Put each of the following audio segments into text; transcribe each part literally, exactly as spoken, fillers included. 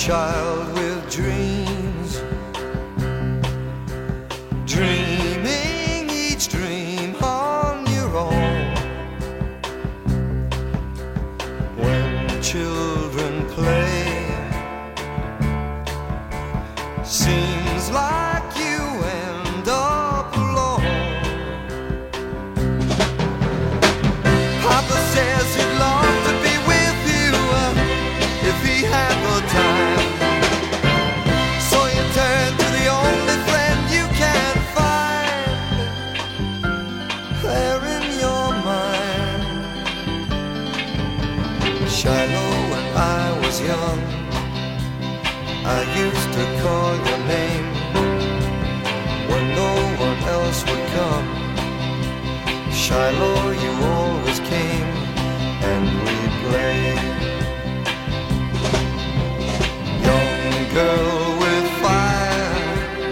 child with dreams, dreaming each dream on your own. When children play, seems like you end up alone. Papa says he'd love to be with you if he had the time. So you turn to the only friend you can find there in your mind. Shiloh, when I was young, I used to call your name when no one else would come. Shiloh, you always came and we'd play. Young girl with fire,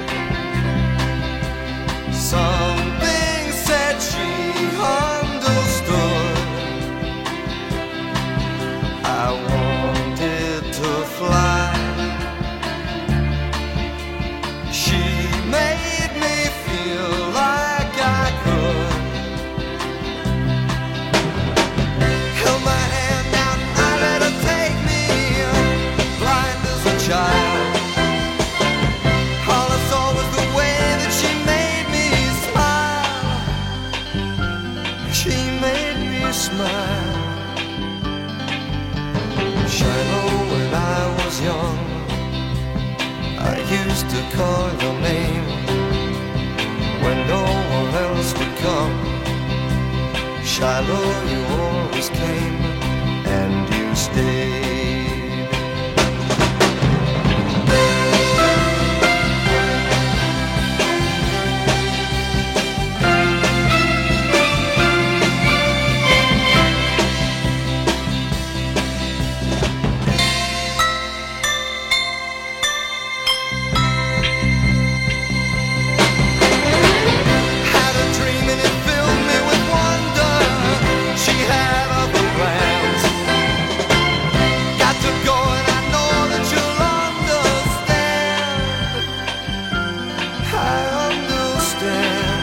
something said she understood. I wanted to fly. She made me feel like I could. Held my hand out and I let her take me, blind as a child. All I saw was the way that she made me smile. She made me smile. Shiloh, when I was young, I used to call your name when no one else would come. Shiloh, you always came and you stayed. Had a dream and it filled me with wonder. She had other plans. Got to go and I know that you'll understand. I understand.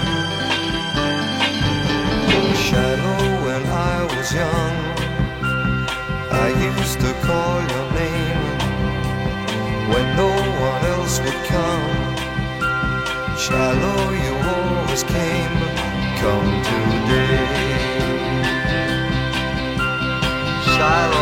Shiloh, when I was young, I used to call your name when no one else would come. Shiloh, you always came. Come today. Shiloh.